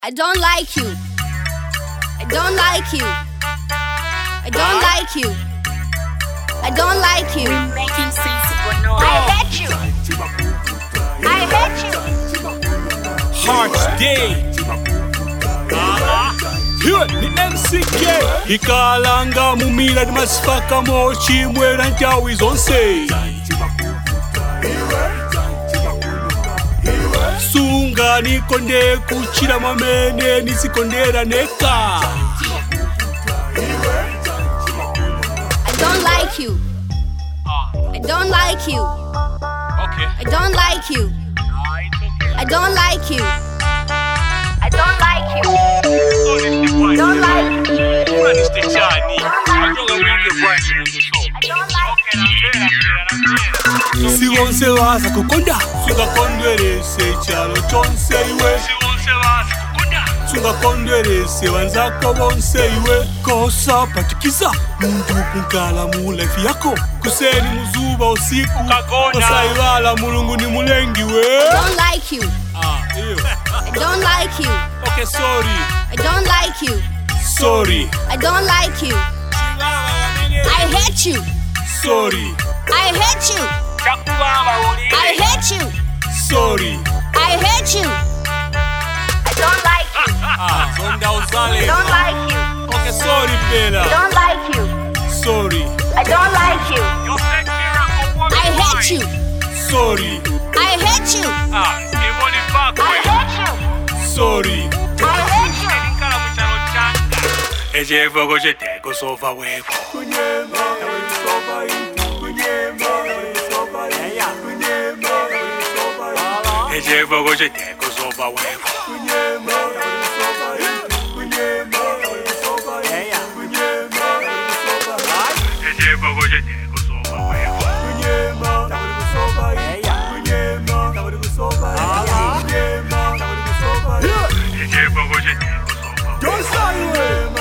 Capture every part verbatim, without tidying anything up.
I don't like you. I don't like you. I don't like you. I don't like you. Making sensible noise. I hate you. I hate you. Hearts Day. Hiyo ni M C K. Ikalanga mumila ni masifaka mochi mwera njawi zonse. Sunga nikonde kuchira mamene nisikondera neka. I don't like you. I don't like you. Okay. I don't like you. I don't like you. I don't like you. Don't like you. Si wonse waza kukonda Sunga kondwerese chalo chonse iwe Si wonse waza kukonda Sunga kondwerese wanzako bonse iwe Kosa patikiza Mundu kunkala mu life yako Kuseni muzuba usiku Kosa iwala mulungu ni mulengi we I don't like you. Ah, iyo I don't like you. Okay, sorry I don't like you. Sorry I don't like you. I hate you. Sorry I hate you. I hate you. Sorry I hate you. I don't like you. Ah, zonda uzale I don't like you. Okay, sorry I Bella don't like you. Sorry I don't like you. I hate you. Sorry I hate you. I hate you. Sorry I hate you. Eje vogo je tego sova weko Kunyema sova intu Kunyema sova Kunyema sova Eje vogo je tego sova weko Kunyema sova intu Kunyema sova Kunyema sova Eje vogo je tego sova weko Kunyema sova Kunyema sova Kunyema sova Eje vogo je tego sova Don't say it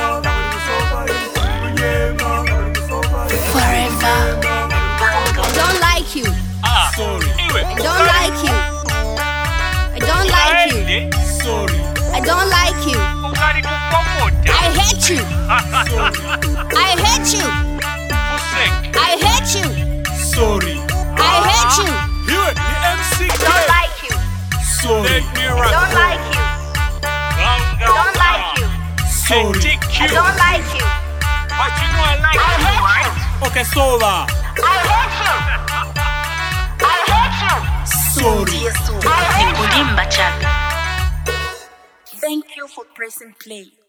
Forever. I don't like you. Ah, sorry. I don't like you. I don't like you. Sorry. I don't like you. I hate you. I hate you. I hate you. Sorry. I hate you. Here, the M C K. I don't like you. Sorry. I don't like you. I don't like you. Sorry. I don't like you. But you know I like I you, hate right? you. Okay, Sola. I hate you. I hate you. Sorry. Yes, so. I hate you. Kulimba chaka. Thank you for pressing play.